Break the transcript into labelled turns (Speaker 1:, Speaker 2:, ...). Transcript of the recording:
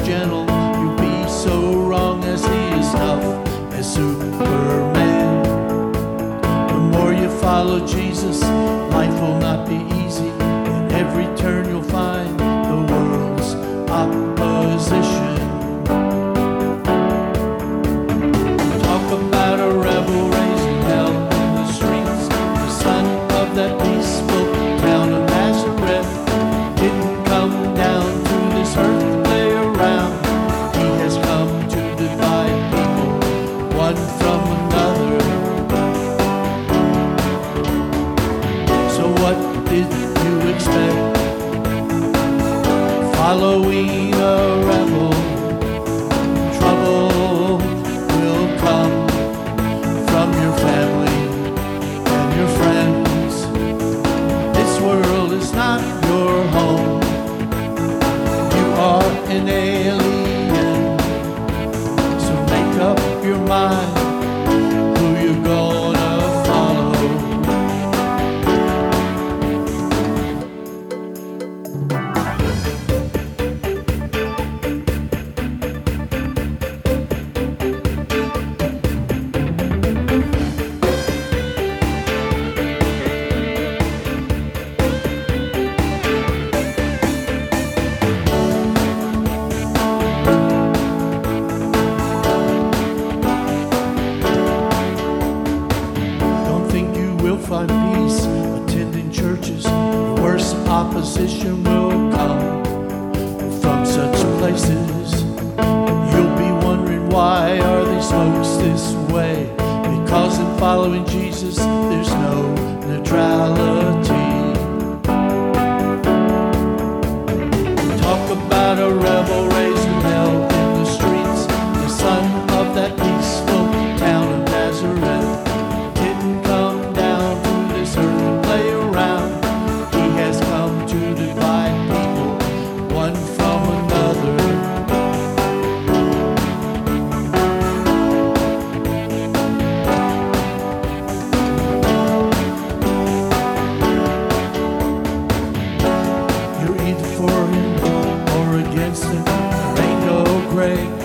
Speaker 1: gentle, you'll be so wrong as he is tough as Superman. The more you follow Jesus, life will not be easy. In every turn you'll find the world's opposition. Talk about a rebel raising hell in the streets. The son of that peaceful town of Nazareth didn't come down to this earth to play around. He has come to divide people, one from another. So what did you expect? Following a rebel, trouble will come from your family and your friends. This world is not your home. You are an alien. So make up your mind who you're gonna follow. Find peace attending churches. The worst opposition will come from such places. You'll be wondering, why are these folks this way? Because in following Jesus there's no neutrality. Talk about a rebel raising hell in the streets. The son of that peaceful town of Nazareth didn't come down to this earth to play around. He has come to divide people, one from another. You're either for him or against him. There ain't no gray.